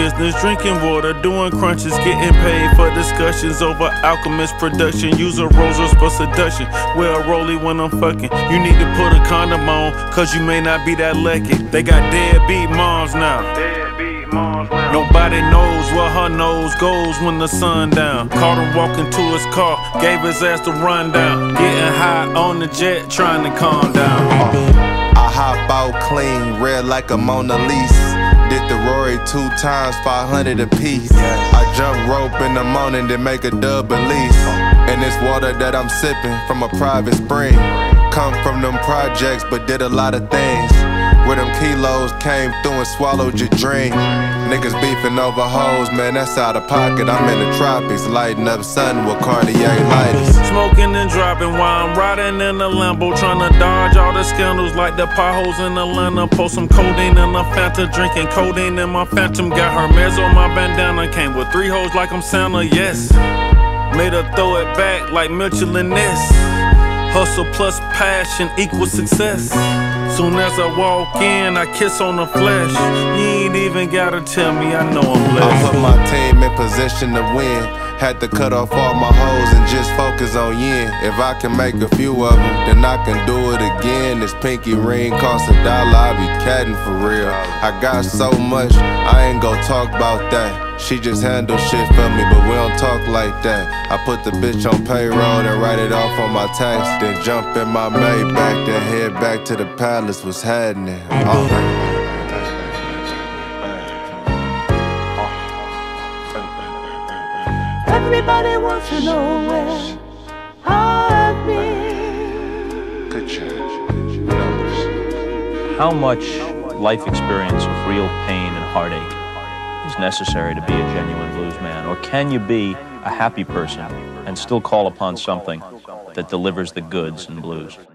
business, drinking water, doing crunches, getting paid for discussions over Alchemist production. Use a Rolls Royce for seduction. Wear a rollie when I'm fucking. You need to put a condom on, cause you may not be that lucky. They got deadbeat moms now. Nobody knows where her nose goes when the sun down. Caught him walking to his car, gave his ass the rundown. Getting high on the jet, trying to calm down. I hop out clean, red like a Mona Lisa. Did the Rory 2 times, 500 a piece. I jump rope in the morning to make a dub release. And this water that I'm sipping from a private spring. Come from them projects, but did a lot of things. Where them kilos came through and swallowed your dream. Niggas beefing over hoes, man, that's out of pocket. I'm in the tropics, lighting up sun with Cartier lighters. Smoking and dropping while I'm riding in a Lambo, trying to dodge all the scandals like the potholes in Atlanta. Post some codeine in a Fanta, drinking codeine in my Phantom. Got Hermes on my bandana, came with 3 hoes like I'm Santa, yes. Made her throw it back like Mitchell and Ness. Hustle plus passion equals success. Soon as I walk in, I kiss on the flesh. You ain't even gotta tell me, I know I'm blessed. I put my team in position to win. Had to cut off all my hoes and just focus on yin. If I can make a few of them, then I can do it again. This pinky ring costs $1, I be catting for real. I got so much, I ain't gon' talk about that. She just handle shit for me, but we don't talk like that. I put the bitch on payroll and write it off on my tax. Then jump in my Maybach, then head back to the palace. What's happening? Everybody wants to know where I've been. Good change. Numbers. How much life experience of real pain and heartache is necessary to be a genuine blues man? Or can you be a happy person and still call upon something that delivers the goods in blues?